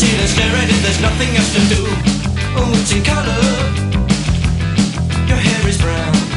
sit and stare at it, there's nothing else to do. Oh, it's in color. Your hair is brown.